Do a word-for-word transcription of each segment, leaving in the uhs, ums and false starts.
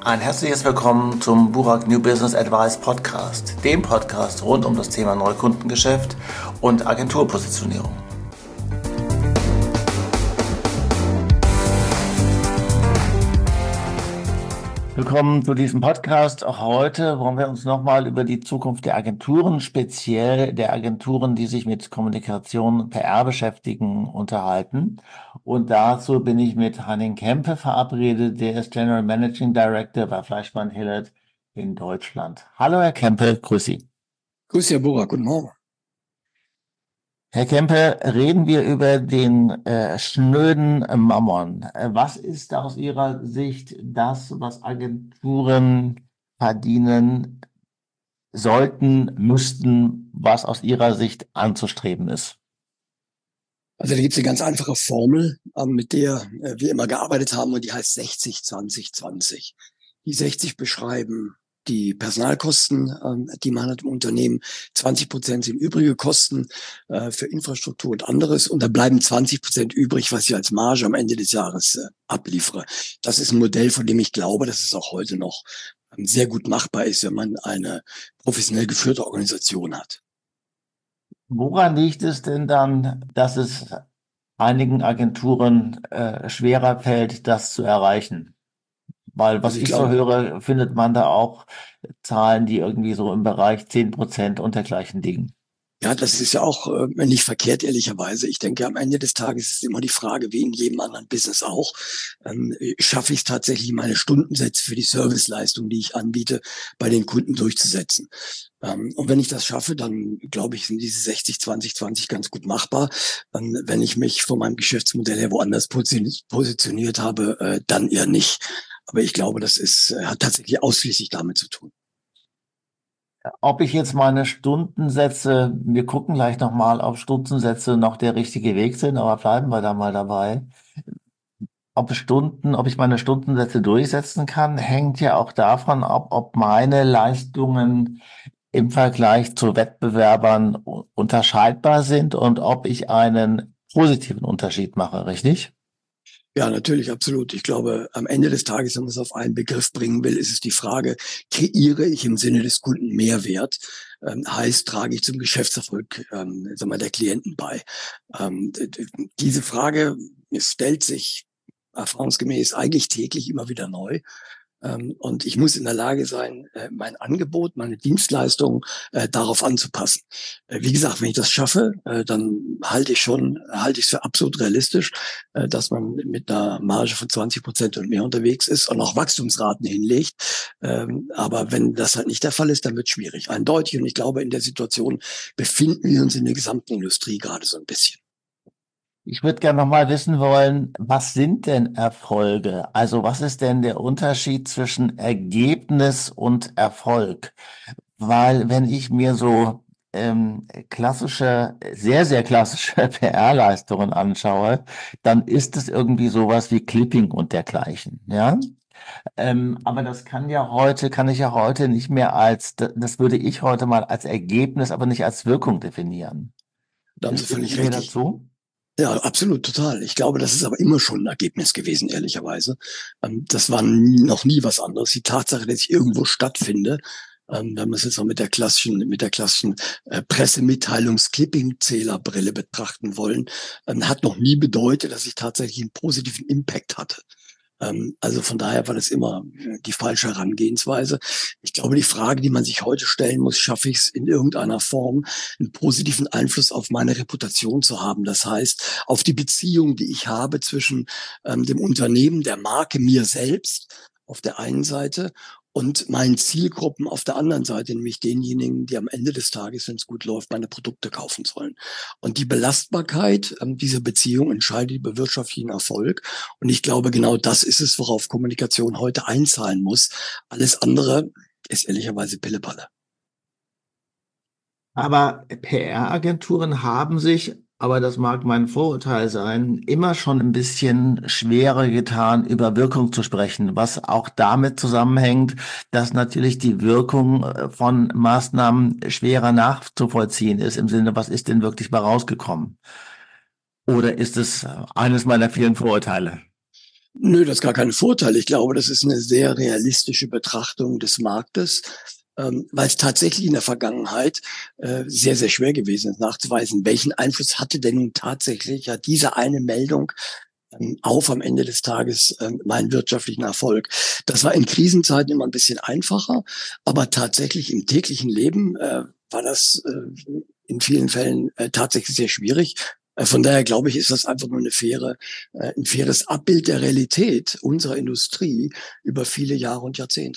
Ein herzliches Willkommen zum Burak New Business Advice Podcast, dem Podcast rund um das Thema Neukundengeschäft und Agenturpositionierung. Willkommen zu diesem Podcast. Auch heute wollen wir uns nochmal über die Zukunft der Agenturen, speziell der Agenturen, die sich mit Kommunikation, P R beschäftigen, unterhalten. Und dazu bin ich mit Henning Kempe verabredet, der ist General Managing Director bei Fleischmann Hillert in Deutschland. Hallo Herr Kempe, grüß Sie. Grüß Sie, Herr Burak, guten Morgen. Herr Kempe, reden wir über den äh, schnöden Mammon. Äh, was ist aus Ihrer Sicht das, was Agenturen verdienen sollten, müssten, was aus Ihrer Sicht anzustreben ist? Also da gibt es eine ganz einfache Formel, ähm, mit der äh, wir immer gearbeitet haben, und die heißt sechzig, zwanzig, zwanzig. Die sechzig beschreiben die Personalkosten, ähm, die man hat im Unternehmen. zwanzig Prozent sind übrige Kosten äh, für Infrastruktur und anderes. Und da bleiben zwanzig Prozent übrig, was ich als Marge am Ende des Jahres äh, abliefere. Das ist ein Modell, von dem ich glaube, dass es auch heute noch ähm, sehr gut machbar ist, wenn man eine professionell geführte Organisation hat. Woran liegt es denn dann, dass es einigen Agenturen äh, schwerer fällt, das zu erreichen? Weil was Also ich ich so glaube, höre, findet man da auch Zahlen, die irgendwie so im Bereich zehn Prozent und dergleichen liegen. ja, das ist ja auch äh, nicht verkehrt, ehrlicherweise. Ich denke, am Ende des Tages ist immer die Frage, wie in jedem anderen Business auch, ähm, schaffe ich es tatsächlich, meine Stundensätze für die Serviceleistung, die ich anbiete, bei den Kunden durchzusetzen. Ähm, und wenn ich das schaffe, dann glaube ich, sind diese sechzig, zwanzig, zwanzig ganz gut machbar. Ähm, wenn ich mich von meinem Geschäftsmodell her woanders positioniert habe, äh, dann eher nicht. Aber ich glaube, das ist, äh, hat tatsächlich ausschließlich damit zu tun. Ob ich jetzt meine Stundensätze, wir gucken gleich nochmal, ob Stundensätze noch der richtige Weg sind, aber bleiben wir da mal dabei. Ob Stunden, ob ich meine Stundensätze durchsetzen kann, hängt ja auch davon ab, ob meine Leistungen im Vergleich zu Wettbewerbern u- unterscheidbar sind und ob ich einen positiven Unterschied mache, richtig? Ja, natürlich, absolut. Ich glaube, am Ende des Tages, wenn man es auf einen Begriff bringen will, ist es die Frage, kreiere ich im Sinne des Kunden Mehrwert? Ähm, heißt, trage ich zum Geschäftserfolg ähm, sagen wir, mal, der Klienten bei? Ähm, d- d- diese Frage stellt sich erfahrungsgemäß eigentlich täglich immer wieder neu. Ähm, und ich muss in der Lage sein, äh, mein Angebot, meine Dienstleistung äh, darauf anzupassen. Äh, wie gesagt, wenn ich das schaffe, äh, dann halte ich schon, halte ich es für absolut realistisch, äh, dass man mit einer Marge von zwanzig Prozent und mehr unterwegs ist und auch Wachstumsraten hinlegt. Ähm, aber wenn das halt nicht der Fall ist, dann wird es schwierig, eindeutig. Und ich glaube, in der Situation befinden wir uns in der gesamten Industrie gerade so ein bisschen. Ich würde gerne noch mal wissen wollen, was sind denn Erfolge? Also was ist denn der Unterschied zwischen Ergebnis und Erfolg? Weil wenn ich mir so ähm, klassische, sehr, sehr klassische P R-Leistungen anschaue, dann ist es irgendwie sowas wie Clipping und dergleichen, ja? Ähm, aber das kann ja heute, kann ich ja heute nicht mehr als, das würde ich heute mal als Ergebnis, aber nicht als Wirkung definieren. Da haben Sie Stimmen Sie völlig mir recht. Ich, dazu? Ja, absolut, total. Ich glaube, das ist aber immer schon ein Ergebnis gewesen, ehrlicherweise. Ähm, das war nie, noch nie was anderes. Die Tatsache, dass ich irgendwo stattfinde, ähm, wenn wir es jetzt noch mit der klassischen, mit der klassischen äh, Pressemitteilungs-Clipping-Zählerbrille betrachten wollen, ähm, hat noch nie bedeutet, dass ich tatsächlich einen positiven Impact hatte. Ähm, also von daher war das immer äh, die falsche Herangehensweise. Ich glaube, die Frage, die man sich heute stellen muss, schaffe ich es in irgendeiner Form, einen positiven Einfluss auf meine Reputation zu haben. Das heißt, auf die Beziehung, die ich habe zwischen ähm, dem Unternehmen, der Marke, mir selbst auf der einen Seite und meinen Zielgruppen auf der anderen Seite, nämlich denjenigen, die am Ende des Tages, wenn es gut läuft, meine Produkte kaufen sollen. Und die Belastbarkeit ähm, dieser Beziehung entscheidet über wirtschaftlichen Erfolg. Und ich glaube, genau das ist es, worauf Kommunikation heute einzahlen muss. Alles andere ist ehrlicherweise Pillepalle. Aber P R-Agenturen haben sich, aber das mag mein Vorurteil sein, immer schon ein bisschen schwerer getan, über Wirkung zu sprechen, was auch damit zusammenhängt, dass natürlich die Wirkung äh, von Maßnahmen schwerer nachzuvollziehen ist, im Sinne, was ist denn wirklich mal rausgekommen? Oder ist es äh, eines meiner vielen Vorurteile? Nö, das ist gar kein Vorteil. Ich glaube, das ist eine sehr realistische Betrachtung des Marktes, ähm, weil es tatsächlich in der Vergangenheit äh, sehr, sehr schwer gewesen ist, nachzuweisen, welchen Einfluss hatte denn nun tatsächlich ja diese eine Meldung ähm, auf am Ende des Tages ähm, meinen wirtschaftlichen Erfolg. Das war in Krisenzeiten immer ein bisschen einfacher, aber tatsächlich im täglichen Leben äh, war das äh, in vielen Fällen äh, tatsächlich sehr schwierig. Äh, Von daher glaube ich, ist das einfach nur eine faire, äh, ein faires Abbild der Realität unserer Industrie über viele Jahre und Jahrzehnte.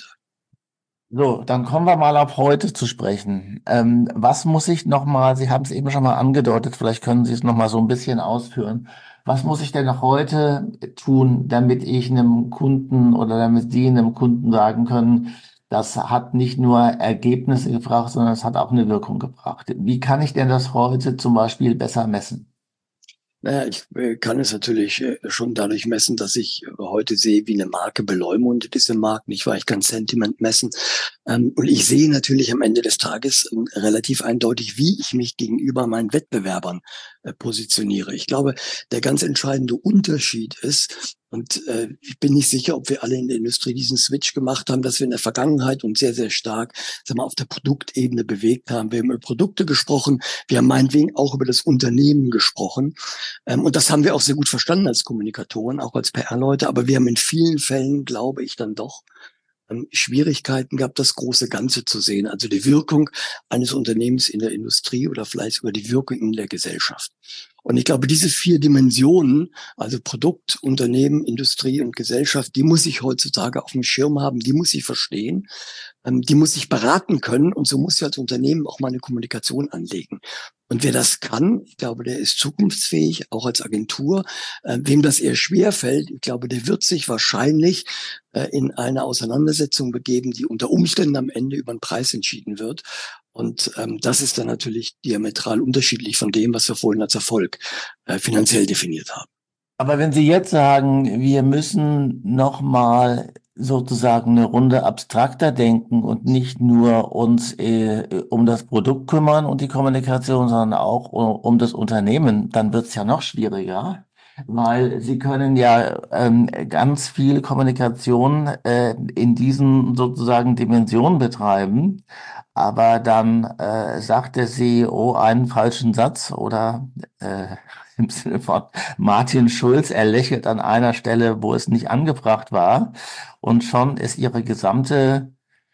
So, dann kommen wir mal auf heute zu sprechen. Ähm, was muss ich noch mal, Sie haben es eben schon mal angedeutet, vielleicht können Sie es noch mal so ein bisschen ausführen. Was muss ich denn heute tun, damit ich einem Kunden oder damit Sie einem Kunden sagen können, das hat nicht nur Ergebnisse gebracht, sondern es hat auch eine Wirkung gebracht. Wie kann ich denn das heute zum Beispiel besser messen? Naja, ich äh, kann es natürlich äh, schon dadurch messen, dass ich äh, heute sehe, wie eine Marke beleumundet ist im Markt, nicht wahr? Ich kann Sentiment messen. Ähm, und ich sehe natürlich am Ende des Tages ähm, relativ eindeutig, wie ich mich gegenüber meinen Wettbewerbern äh, positioniere. Ich glaube, der ganz entscheidende Unterschied ist, und äh, ich bin nicht sicher, ob wir alle in der Industrie diesen Switch gemacht haben, dass wir in der Vergangenheit uns sehr, sehr stark, sagen wir, auf der Produktebene bewegt haben. Wir haben über Produkte gesprochen, wir haben meinetwegen auch über das Unternehmen gesprochen. Ähm, und das haben wir auch sehr gut verstanden als Kommunikatoren, auch als P R-Leute. Aber wir haben in vielen Fällen, glaube ich, dann doch ähm, Schwierigkeiten gehabt, das große Ganze zu sehen. Also die Wirkung eines Unternehmens in der Industrie oder vielleicht sogar die Wirkung in der Gesellschaft. Und ich glaube, diese vier Dimensionen, also Produkt, Unternehmen, Industrie und Gesellschaft, die muss ich heutzutage auf dem Schirm haben, die muss ich verstehen, ähm, die muss ich beraten können und so muss ich als Unternehmen auch mal eine Kommunikation anlegen. Und wer das kann, ich glaube, der ist zukunftsfähig, auch als Agentur. Äh, wem das eher schwer fällt, ich glaube, der wird sich wahrscheinlich äh, in eine Auseinandersetzung begeben, die unter Umständen am Ende über den Preis entschieden wird. Und ähm, das ist dann natürlich diametral unterschiedlich von dem, was wir vorhin als Erfolg äh, finanziell definiert haben. Aber wenn Sie jetzt sagen, wir müssen noch mal sozusagen eine Runde abstrakter denken und nicht nur uns äh, um das Produkt kümmern und die Kommunikation, sondern auch um, um das Unternehmen, dann wird es ja noch schwieriger, weil Sie können ja ähm, ganz viel Kommunikation äh, in diesen sozusagen Dimensionen betreiben, aber dann äh, sagt der C E O einen falschen Satz oder äh, im Sinne von Martin Schulz, er lächelt an einer Stelle, wo es nicht angebracht war, und schon ist ihre gesamte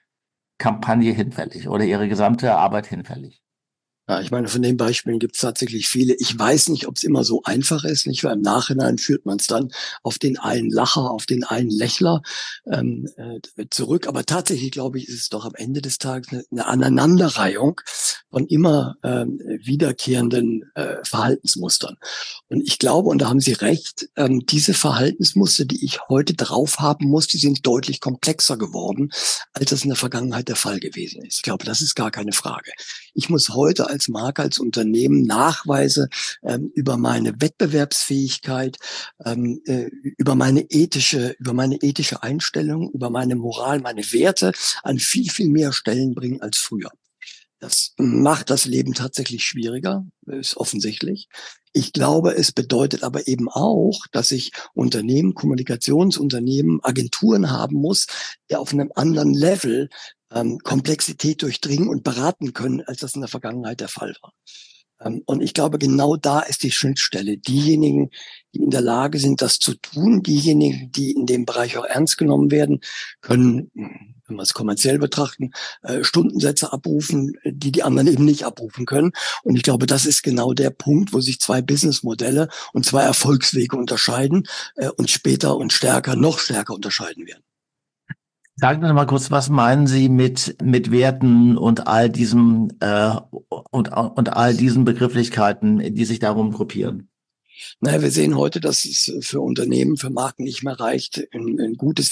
Kampagne hinfällig oder ihre gesamte Arbeit hinfällig. Ja, ich meine, von den Beispielen gibt es tatsächlich viele. Ich weiß nicht, ob es immer so einfach ist, nicht? Weil im Nachhinein führt man es dann auf den einen Lacher, auf den einen Lächler ähm, äh, zurück. Aber tatsächlich, glaube ich, ist es doch am Ende des Tages eine, eine Aneinanderreihung von immer ähm, wiederkehrenden äh, Verhaltensmustern. Und ich glaube, und da haben Sie recht, ähm, diese Verhaltensmuster, die ich heute drauf haben muss, die sind deutlich komplexer geworden, als das in der Vergangenheit der Fall gewesen ist. Ich glaube, das ist gar keine Frage. Ich muss heute als Marke, als Unternehmen Nachweise ähm, über meine Wettbewerbsfähigkeit, ähm, äh, über meine ethische, über meine ethische Einstellung, über meine Moral, meine Werte an viel, viel mehr Stellen bringen als früher. Das macht das Leben tatsächlich schwieriger, ist offensichtlich. Ich glaube, es bedeutet aber eben auch, dass ich Unternehmen, Kommunikationsunternehmen, Agenturen haben muss, die auf einem anderen Level ähm, Komplexität durchdringen und beraten können, als das in der Vergangenheit der Fall war. Ähm, und ich glaube, genau da ist die Schnittstelle. Diejenigen, die in der Lage sind, das zu tun, diejenigen, die in dem Bereich auch ernst genommen werden, können, wenn wir es kommerziell betrachten, äh, Stundensätze abrufen, die die anderen eben nicht abrufen können. Und ich glaube, das ist genau der Punkt, wo sich zwei Businessmodelle und zwei Erfolgswege unterscheiden äh, und später und stärker, noch stärker unterscheiden werden. Sagen Sie noch mal kurz, was meinen Sie mit, mit Werten und all diesem, äh, und, und all diesen Begrifflichkeiten, die sich darum gruppieren? Naja, wir sehen heute, dass es für Unternehmen, für Marken nicht mehr reicht, ein, ein gutes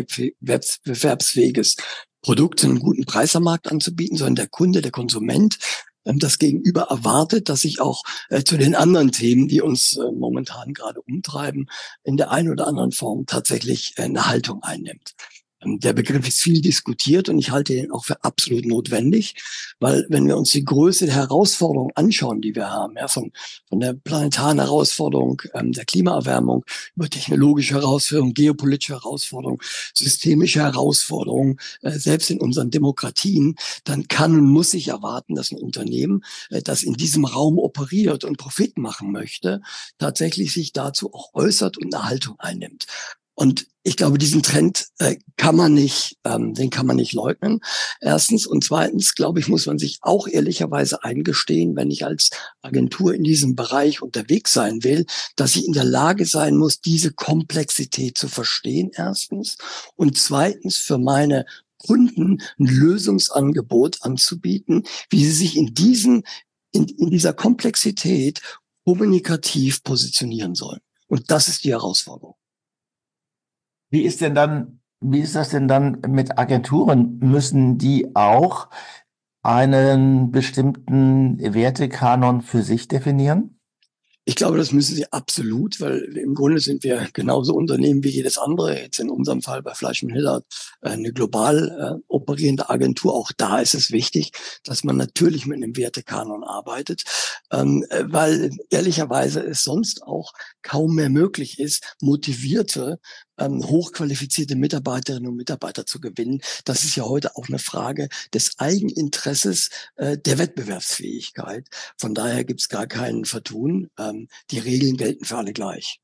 wettbewerbsfähiges Produkt zu einem guten Preis am Markt anzubieten, sondern der Kunde, der Konsument ähm, das Gegenüber erwartet, dass sich auch äh, zu den anderen Themen, die uns äh, momentan gerade umtreiben, in der einen oder anderen Form tatsächlich äh, eine Haltung einnimmt. Ähm, Der Begriff ist viel diskutiert und ich halte ihn auch für absolut notwendig, weil wenn wir uns die Größe der Herausforderungen anschauen, die wir haben, ja, von, von der planetaren Herausforderung, ähm, der Klimaerwärmung, über technologische Herausforderungen, geopolitische Herausforderungen, systemische Herausforderungen, äh, selbst in unseren Demokratien, dann kann und muss ich erwarten, dass ein Unternehmen, äh, das in diesem Raum operiert und Profit machen möchte, tatsächlich sich dazu auch äußert und eine Haltung einnimmt. Und ich glaube, diesen Trend äh, kann man nicht, ähm, den kann man nicht leugnen. Erstens und zweitens, glaube ich, muss man sich auch ehrlicherweise eingestehen, wenn ich als Agentur in diesem Bereich unterwegs sein will, dass ich in der Lage sein muss, diese Komplexität zu verstehen. Erstens und zweitens für meine Kunden ein Lösungsangebot anzubieten, wie sie sich in diesen in, in dieser Komplexität kommunikativ positionieren sollen. Und das ist die Herausforderung. Wie ist denn dann, wie ist das denn dann mit Agenturen? Müssen die auch einen bestimmten Wertekanon für sich definieren? Ich glaube, das müssen sie absolut, weil im Grunde sind wir genauso Unternehmen wie jedes andere. Jetzt in unserem Fall bei Fleischen Hillard eine global äh, operierende Agentur. Auch da ist es wichtig, dass man natürlich mit einem Wertekanon arbeitet, ähm, weil ehrlicherweise es sonst auch kaum mehr möglich ist, motivierte, ähm, hochqualifizierte Mitarbeiterinnen und Mitarbeiter zu gewinnen. Das ist ja heute auch eine Frage des Eigeninteresses, äh, der Wettbewerbsfähigkeit. Von daher gibt es gar keinen Vertun. Ähm, die Regeln gelten für alle gleich.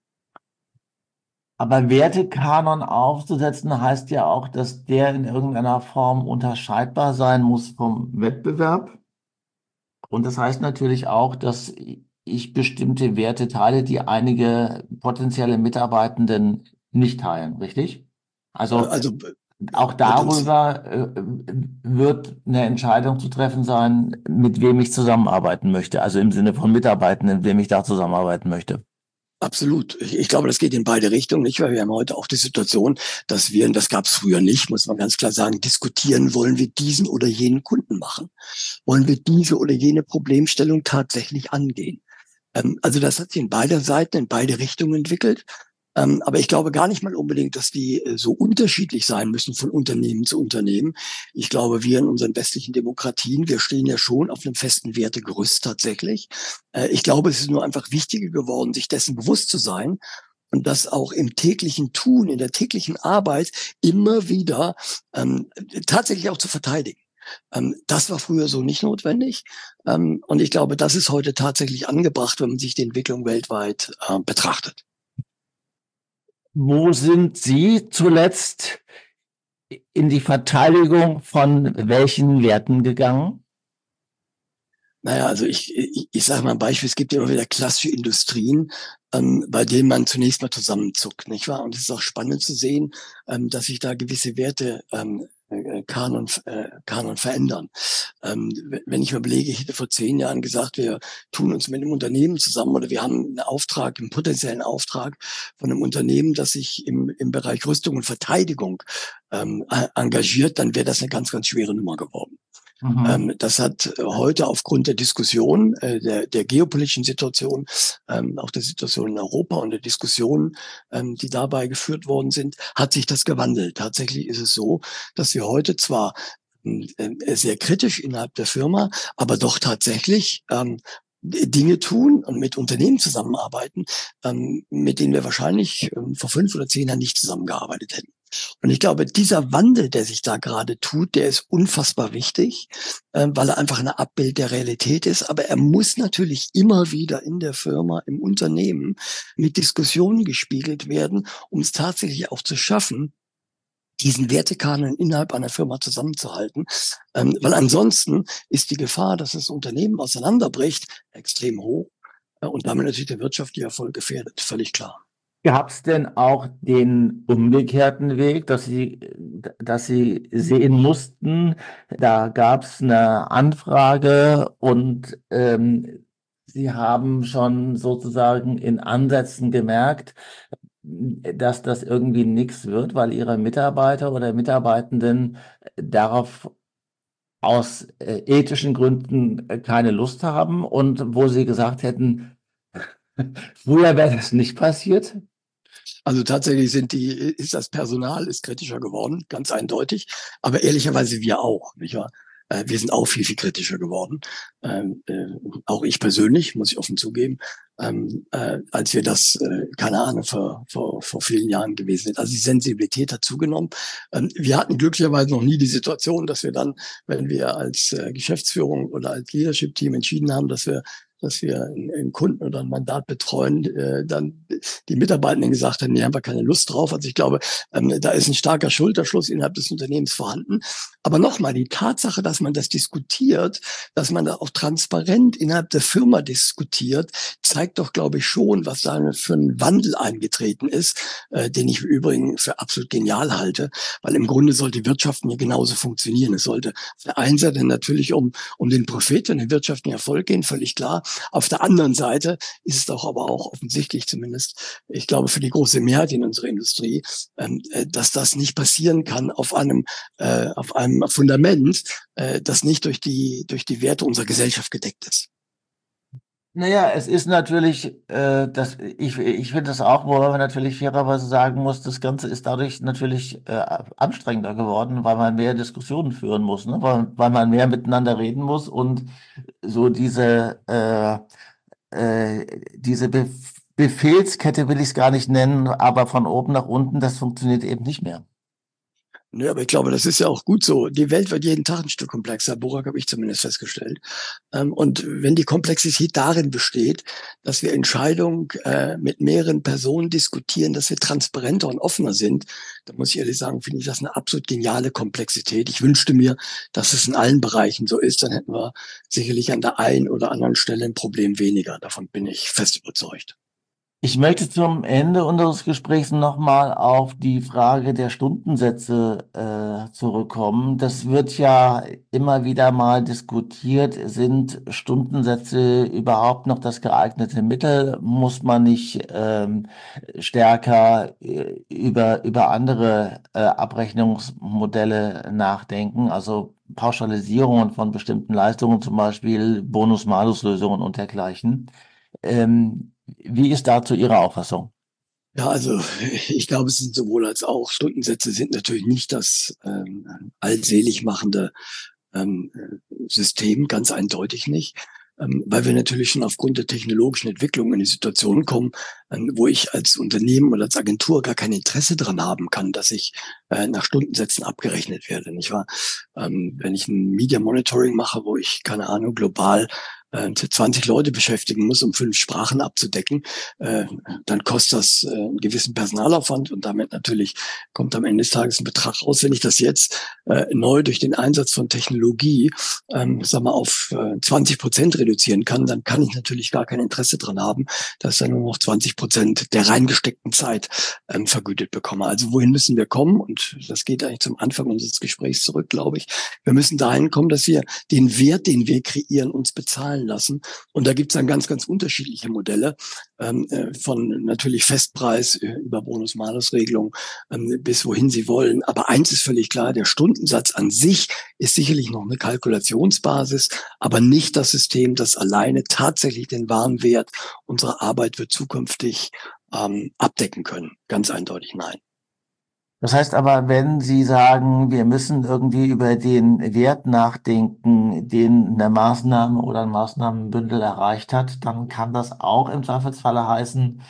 Aber Wertekanon aufzusetzen heißt ja auch, dass der in irgendeiner Form unterscheidbar sein muss vom Wettbewerb. Und das heißt natürlich auch, dass ich bestimmte Werte teile, die einige potenzielle Mitarbeitenden nicht teilen, richtig? Äh, Also also auch Potenzial. darüber äh, wird eine Entscheidung zu treffen sein, mit wem ich zusammenarbeiten möchte. Also im Sinne von Mitarbeitenden, mit wem ich da zusammenarbeiten möchte. Absolut. Ich, ich glaube, das geht in beide Richtungen, nicht? Weil wir haben heute auch die Situation, dass wir, und das gab es früher nicht, muss man ganz klar sagen, diskutieren, wollen wir diesen oder jenen Kunden machen? Wollen wir diese oder jene Problemstellung tatsächlich angehen? Ähm, also das hat sich in beide Seiten, in beide Richtungen entwickelt. Ähm, aber ich glaube gar nicht mal unbedingt, dass die äh, so unterschiedlich sein müssen von Unternehmen zu Unternehmen. Ich glaube, wir in unseren westlichen Demokratien, wir stehen ja schon auf einem festen Wertegerüst tatsächlich. Äh, ich glaube, es ist nur einfach wichtiger geworden, sich dessen bewusst zu sein und das auch im täglichen Tun, in der täglichen Arbeit immer wieder ähm, tatsächlich auch zu verteidigen. Ähm, das war früher so nicht notwendig. Ähm, und ich glaube, das ist heute tatsächlich angebracht, wenn man sich die Entwicklung weltweit äh, betrachtet. Wo sind Sie zuletzt in die Verteidigung von welchen Werten gegangen? Naja, also ich, ich, ich sage mal ein Beispiel, es gibt ja immer wieder klassische Industrien, ähm, bei denen man zunächst mal zusammenzuckt, nicht wahr? Und es ist auch spannend zu sehen, ähm, dass sich da gewisse Werte ähm, äh, Kanon, äh, Kanon verändern. Ähm, wenn ich mir überlege, ich hätte vor zehn Jahren gesagt, wir tun uns mit einem Unternehmen zusammen oder wir haben einen Auftrag, einen potenziellen Auftrag von einem Unternehmen, das sich im, im Bereich Rüstung und Verteidigung ähm, engagiert, dann wäre das eine ganz, ganz schwere Nummer geworden. Mhm. Ähm, das hat heute aufgrund der Diskussion, äh, der, der geopolitischen Situation, ähm, auch der Situation in Europa und der Diskussionen, ähm, die dabei geführt worden sind, hat sich das gewandelt. Tatsächlich ist es so, dass wir heute zwar äh, sehr kritisch innerhalb der Firma, aber doch tatsächlich ähm, Dinge tun und mit Unternehmen zusammenarbeiten, ähm, mit denen wir wahrscheinlich ähm, vor fünf oder zehn Jahren nicht zusammengearbeitet hätten. Und ich glaube, dieser Wandel, der sich da gerade tut, der ist unfassbar wichtig, äh, weil er einfach ein Abbild der Realität ist. Aber er muss natürlich immer wieder in der Firma, im Unternehmen mit Diskussionen gespiegelt werden, um es tatsächlich auch zu schaffen, diesen Wertekanon innerhalb einer Firma zusammenzuhalten. Ähm, weil ansonsten ist die Gefahr, dass das Unternehmen auseinanderbricht, extrem hoch äh, und damit natürlich der wirtschaftliche Erfolg gefährdet. Völlig klar. Gab es denn auch den umgekehrten Weg, dass Sie, dass Sie sehen mussten, da gab es eine Anfrage und ähm, Sie haben schon sozusagen in Ansätzen gemerkt, dass das irgendwie nichts wird, weil Ihre Mitarbeiter oder Mitarbeitenden darauf aus äh, ethischen Gründen äh, keine Lust haben und wo Sie gesagt hätten, früher wäre das nicht passiert? Also tatsächlich sind die, ist das Personal ist kritischer geworden, ganz eindeutig. Aber ehrlicherweise wir auch, nicht wahr? Äh, Wir sind auch viel, viel kritischer geworden. Ähm, äh, auch ich persönlich, muss ich offen zugeben, ähm, äh, als wir das, äh, keine Ahnung, vor, vor, vor vielen Jahren gewesen sind. Also die Sensibilität hat zugenommen. Ähm, wir hatten glücklicherweise noch nie die Situation, dass wir dann, wenn wir als äh, Geschäftsführung oder als Leadership-Team entschieden haben, dass wir dass wir einen Kunden oder ein Mandat betreuen, äh, dann die Mitarbeitenden gesagt haben, nee, haben wir keine Lust drauf. Also ich glaube, ähm, da ist ein starker Schulterschluss innerhalb des Unternehmens vorhanden. Aber nochmal, die Tatsache, dass man das diskutiert, dass man da auch transparent innerhalb der Firma diskutiert, zeigt doch, glaube ich, schon, was da für ein Wandel eingetreten ist, äh, den ich im Übrigen für absolut genial halte, weil im Grunde sollte Wirtschaften ja genauso funktionieren. Es sollte auf der einen Seite natürlich um, um den Profit und den wirtschaftlichen Erfolg gehen, völlig klar. Auf der anderen Seite ist es doch aber auch offensichtlich zumindest, ich glaube, für die große Mehrheit in unserer Industrie, ähm, äh, dass das nicht passieren kann auf einem, äh, auf einem Fundament, äh, das nicht durch die, durch die Werte unserer Gesellschaft gedeckt ist. Naja, es ist natürlich, äh, das, ich, ich finde das auch, wobei man natürlich fairerweise sagen muss, das Ganze ist dadurch natürlich äh, anstrengender geworden, weil man mehr Diskussionen führen muss, ne? Weil, weil man mehr miteinander reden muss und so diese, äh, äh, diese Be Befehlskette will ich es gar nicht nennen, aber von oben nach unten, das funktioniert eben nicht mehr. Nö, aber ich glaube, das ist ja auch gut so. Die Welt wird jeden Tag ein Stück komplexer. Burak, habe ich zumindest festgestellt. Ähm, und wenn die Komplexität darin besteht, dass wir Entscheidungen äh, mit mehreren Personen diskutieren, dass wir transparenter und offener sind, dann muss ich ehrlich sagen, finde ich das eine absolut geniale Komplexität. Ich wünschte mir, dass es in allen Bereichen so ist. Dann hätten wir sicherlich an der einen oder anderen Stelle ein Problem weniger. Davon bin ich fest überzeugt. Ich möchte zum Ende unseres Gesprächs nochmal auf die Frage der Stundensätze äh, zurückkommen. Das wird ja immer wieder mal diskutiert. Sind Stundensätze überhaupt noch das geeignete Mittel? Muss man nicht ähm, stärker äh, über, über andere äh, Abrechnungsmodelle nachdenken? Also Pauschalisierungen von bestimmten Leistungen, zum Beispiel Bonus-Malus-Lösungen und dergleichen. Ähm, Wie ist dazu Ihre Auffassung? Ja, also ich glaube, es sind sowohl als auch. Stundensätze sind natürlich nicht das ähm, allselig machende ähm, System, ganz eindeutig nicht, ähm, weil wir natürlich schon aufgrund der technologischen Entwicklung in die Situation kommen, ähm, wo ich als Unternehmen oder als Agentur gar kein Interesse daran haben kann, dass ich äh, nach Stundensätzen abgerechnet werde, nicht wahr? Ähm, wenn ich ein Media Monitoring mache, wo ich, keine Ahnung, global äh, zwanzig Leute beschäftigen muss, um fünf Sprachen abzudecken, äh, dann kostet das äh, einen gewissen Personalaufwand und damit natürlich kommt am Ende des Tages ein Betrag raus. Wenn ich das jetzt äh, neu durch den Einsatz von Technologie, ähm, sag mal, auf äh, zwanzig Prozent reduzieren kann, dann kann ich natürlich gar kein Interesse dran haben, dass dann nur noch zwanzig Prozent der reingesteckten Zeit ähm, vergütet bekomme. Also wohin müssen wir kommen? Und das geht eigentlich zum Anfang unseres Gesprächs zurück, glaube ich. Wir müssen dahin kommen, dass wir den Wert, den wir kreieren, uns bezahlen lassen. Und da gibt es dann ganz, ganz unterschiedliche Modelle, ähm, äh, von natürlich Festpreis äh, über Bonus-Malus-Regelung ähm, bis wohin Sie wollen. Aber eins ist völlig klar, der Stundensatz an sich ist sicherlich noch eine Kalkulationsbasis, aber nicht das System, das alleine tatsächlich den wahren Wert unserer Arbeit wird zukünftig ähm, abdecken können. Ganz eindeutig nein. Das heißt aber, wenn Sie sagen, wir müssen irgendwie über den Wert nachdenken, den eine Maßnahme oder ein Maßnahmenbündel erreicht hat, dann kann das auch im Zweifelsfalle heißen,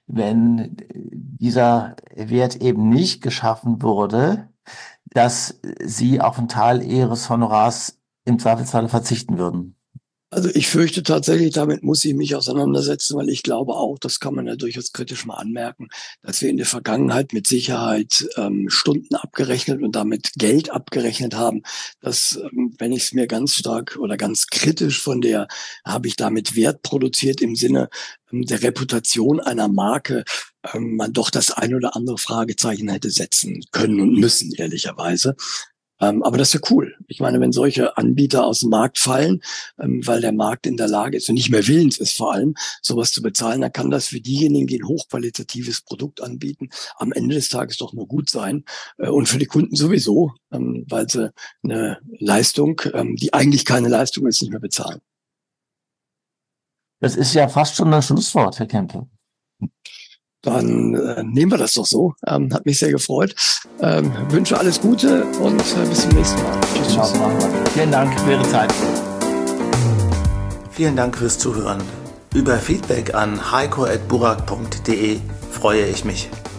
wenn dieser Wert eben nicht geschaffen wurde, dass Sie auf einen Teil Ihres Honorars im Zweifelsfalle verzichten würden. Also ich fürchte tatsächlich, damit muss ich mich auseinandersetzen, weil ich glaube auch, das kann man ja durchaus kritisch mal anmerken, dass wir in der Vergangenheit mit Sicherheit ähm, Stunden abgerechnet und damit Geld abgerechnet haben, dass, ähm, wenn ich es mir ganz stark oder ganz kritisch von der, habe ich damit Wert produziert im Sinne ähm, der Reputation einer Marke, ähm, man doch das ein oder andere Fragezeichen hätte setzen können und müssen, ehrlicherweise. Ähm, aber das wäre cool. Ich meine, wenn solche Anbieter aus dem Markt fallen, ähm, weil der Markt in der Lage ist und nicht mehr willens ist vor allem, sowas zu bezahlen, dann kann das für diejenigen, die ein hochqualitatives Produkt anbieten, am Ende des Tages doch nur gut sein. Äh, und für die Kunden sowieso, ähm, weil sie eine Leistung, ähm, die eigentlich keine Leistung ist, nicht mehr bezahlen. Das ist ja fast schon ein Schlusswort, Herr Kempe. Dann äh, nehmen wir das doch so. Ähm, hat mich sehr gefreut. Ähm, wünsche alles Gute und äh, bis zum nächsten Mal. Tschüss, tschüss. Vielen Dank für Ihre Zeit. Vielen Dank fürs Zuhören. Über Feedback an heiko at burak punkt de freue ich mich.